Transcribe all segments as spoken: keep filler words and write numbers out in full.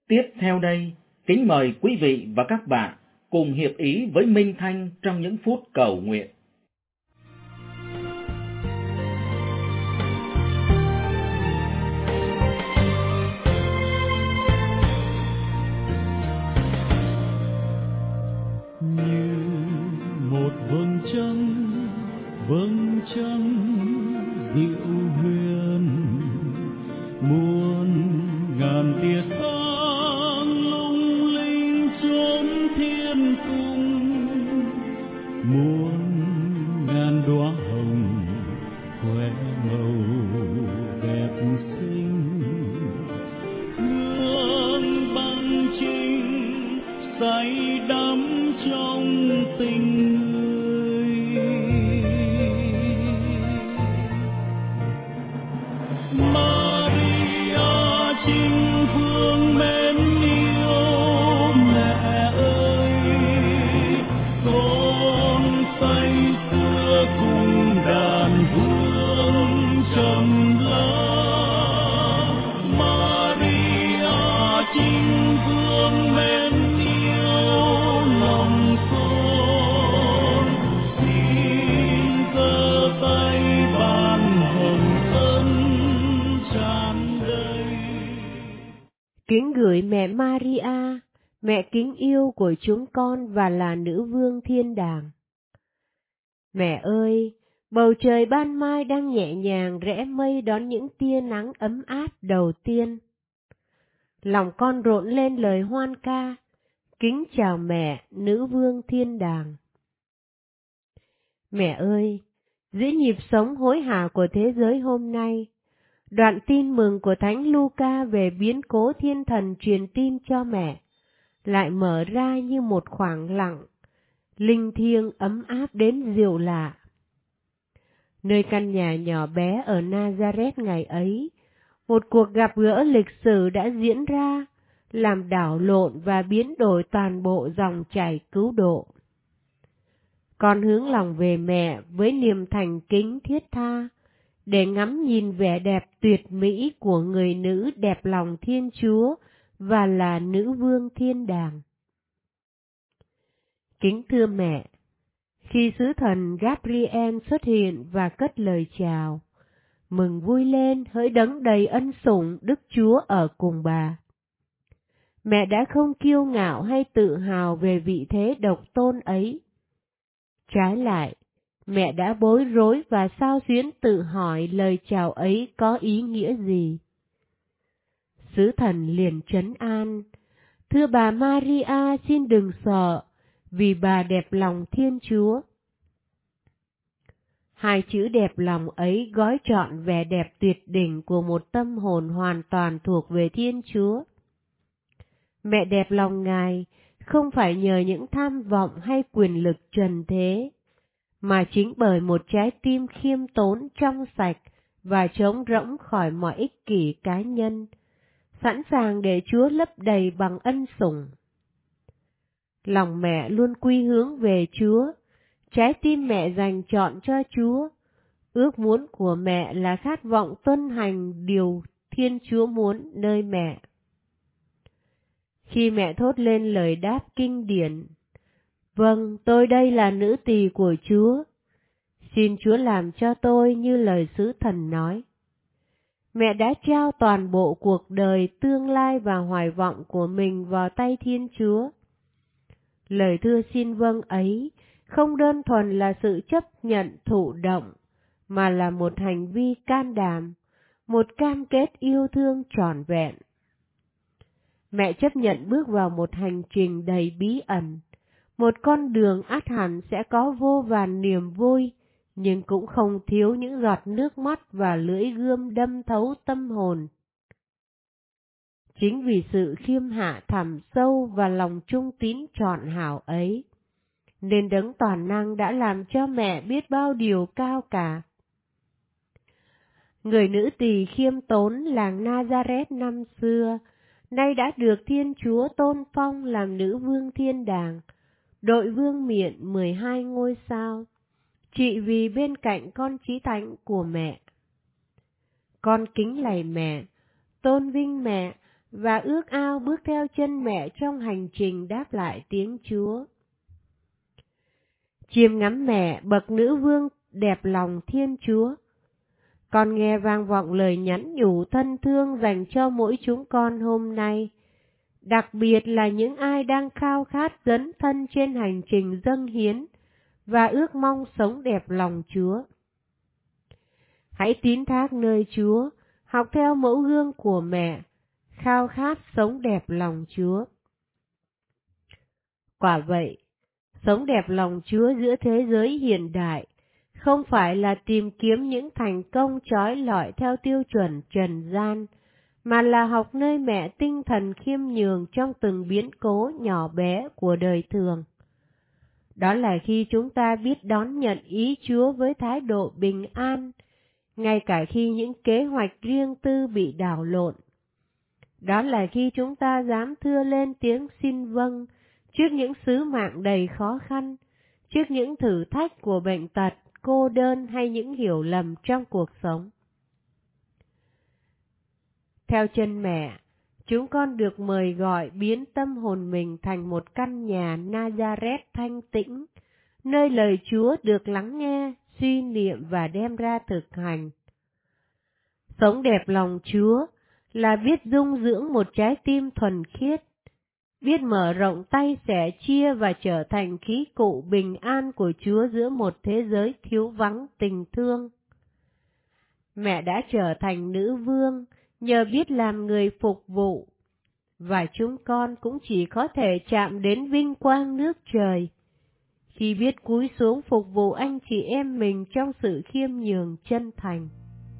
Tiếp theo đây, kính mời quý vị và các bạn cùng hiệp ý với Minh Thanh trong những phút cầu nguyện. Như một vầng trăng, vầng trăng dịu huyền, muôn ngàn tia sáng lung linh chốn thiên cung, muôn ngàn đóa hồng khoe màu đẹp xinh, hương băng trinh say đắm trong tình người. Maria chính phương mến yêu, mẹ ơi, con say sưa cùng đàn hương trầm lắng. Maria chính phương mến yêu, lòng con xin giơ tay ban hồng ân tràn đầy. Kính gửi mẹ Maria, mẹ kính yêu của chúng con và là nữ vương thiên đàng. Mẹ ơi, bầu trời ban mai đang nhẹ nhàng rẽ mây đón những tia nắng ấm áp đầu tiên. Lòng con rộn lên lời hoan ca, kính chào mẹ, nữ vương thiên đàng. Mẹ ơi, giữa nhịp sống hối hả của thế giới hôm nay, đoạn tin mừng của Thánh Luca về biến cố thiên thần truyền tin cho mẹ lại mở ra như một khoảng lặng, linh thiêng ấm áp đến dịu lạ. Nơi căn nhà nhỏ bé ở Nazareth ngày ấy, một cuộc gặp gỡ lịch sử đã diễn ra, làm đảo lộn và biến đổi toàn bộ dòng chảy cứu độ. Con hướng lòng về mẹ với niềm thành kính thiết tha, để ngắm nhìn vẻ đẹp tuyệt mỹ của người nữ đẹp lòng Thiên Chúa và là nữ vương thiên đàng. Kính thưa mẹ, khi sứ thần Gabriel xuất hiện và cất lời chào, mừng vui lên hỡi đấng đầy ân sủng Đức Chúa ở cùng bà. Mẹ đã không kiêu ngạo hay tự hào về vị thế độc tôn ấy. Trái lại, mẹ đã bối rối và xao xuyến tự hỏi lời chào ấy có ý nghĩa gì. Sứ thần liền trấn an, thưa bà Maria xin đừng sợ, vì bà đẹp lòng Thiên Chúa. Hai chữ đẹp lòng ấy gói trọn vẻ đẹp tuyệt đỉnh của một tâm hồn hoàn toàn thuộc về Thiên Chúa. Mẹ đẹp lòng Ngài không phải nhờ những tham vọng hay quyền lực trần thế, mà chính bởi một trái tim khiêm tốn trong sạch và trống rỗng khỏi mọi ích kỷ cá nhân, sẵn sàng để Chúa lấp đầy bằng ân sủng. Lòng mẹ luôn quy hướng về Chúa, trái tim mẹ dành trọn cho Chúa. Ước muốn của mẹ là khát vọng tuân hành điều Thiên Chúa muốn nơi mẹ. Khi mẹ thốt lên lời đáp kinh điển, vâng, tôi đây là nữ tỳ của Chúa, xin Chúa làm cho tôi như lời sứ thần nói. Mẹ đã trao toàn bộ cuộc đời, tương lai và hoài vọng của mình vào tay Thiên Chúa. Lời thưa xin vâng ấy không đơn thuần là sự chấp nhận thụ động, mà là một hành vi can đảm, một cam kết yêu thương trọn vẹn. Mẹ chấp nhận bước vào một hành trình đầy bí ẩn, một con đường ắt hẳn sẽ có vô vàn niềm vui, nhưng cũng không thiếu những giọt nước mắt và lưỡi gươm đâm thấu tâm hồn. Chính vì sự khiêm hạ thẳm sâu và lòng trung tín trọn hảo ấy, nên Đấng Toàn Năng đã làm cho mẹ biết bao điều cao cả. Người nữ tỳ khiêm tốn làng Nazareth năm xưa, nay đã được Thiên Chúa tôn phong làm nữ vương thiên đàng, đội vương miện mười hai ngôi sao, trị vì bên cạnh con chí thánh của mẹ. Con kính lạy mẹ, tôn vinh mẹ và ước ao bước theo chân mẹ trong hành trình đáp lại tiếng Chúa. Chiêm ngắm mẹ, bậc nữ vương đẹp lòng Thiên Chúa. Con nghe vang vọng lời nhắn nhủ thân thương dành cho mỗi chúng con hôm nay, đặc biệt là những ai đang khao khát dấn thân trên hành trình dâng hiến và ước mong sống đẹp lòng Chúa. Hãy tín thác nơi Chúa, học theo mẫu gương của mẹ, khao khát sống đẹp lòng Chúa. Quả vậy, sống đẹp lòng Chúa giữa thế giới hiện đại không phải là tìm kiếm những thành công chói lọi theo tiêu chuẩn trần gian, mà là học nơi mẹ tinh thần khiêm nhường trong từng biến cố nhỏ bé của đời thường. Đó là khi chúng ta biết đón nhận ý Chúa với thái độ bình an, ngay cả khi những kế hoạch riêng tư bị đảo lộn. Đó là khi chúng ta dám thưa lên tiếng xin vâng trước những sứ mạng đầy khó khăn, trước những thử thách của bệnh tật, cô đơn hay những hiểu lầm trong cuộc sống. Theo chân mẹ, chúng con được mời gọi biến tâm hồn mình thành một căn nhà Nazareth thanh tĩnh, nơi lời Chúa được lắng nghe, suy niệm và đem ra thực hành. Sống đẹp lòng Chúa là biết dung dưỡng một trái tim thuần khiết, biết mở rộng tay sẻ chia và trở thành khí cụ bình an của Chúa giữa một thế giới thiếu vắng tình thương. Mẹ đã trở thành nữ vương nhờ biết làm người phục vụ, và chúng con cũng chỉ có thể chạm đến vinh quang nước trời khi biết cúi xuống phục vụ anh chị em mình trong sự khiêm nhường chân thành.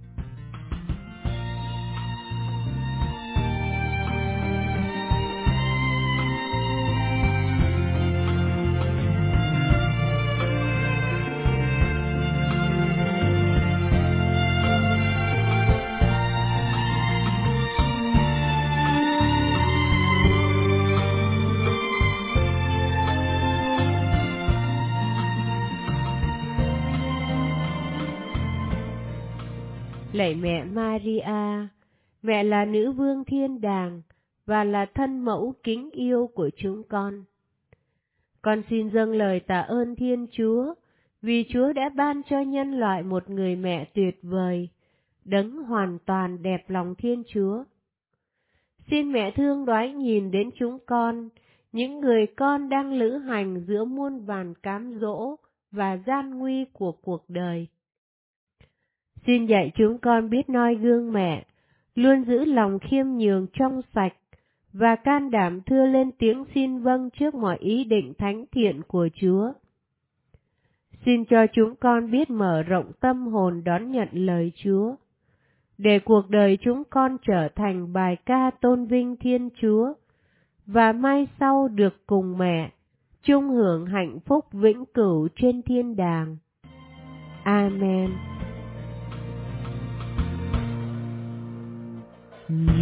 Lạy mẹ Maria, mẹ là nữ vương thiên đàng và là thân mẫu kính yêu của chúng con. Con xin dâng lời tạ ơn Thiên Chúa vì Chúa đã ban cho nhân loại một người mẹ tuyệt vời, đấng hoàn toàn đẹp lòng Thiên Chúa. Xin mẹ thương đoái nhìn đến chúng con, những người con đang lữ hành giữa muôn vàn cám dỗ và gian nguy của cuộc đời. Xin dạy chúng con biết noi gương mẹ, luôn giữ lòng khiêm nhường trong sạch và can đảm thưa lên tiếng xin vâng trước mọi ý định thánh thiện của Chúa. Xin cho chúng con biết mở rộng tâm hồn đón nhận lời Chúa, để cuộc đời chúng con trở thành bài ca tôn vinh Thiên Chúa, và mai sau được cùng mẹ, chung hưởng hạnh phúc vĩnh cửu trên thiên đàng. Amen.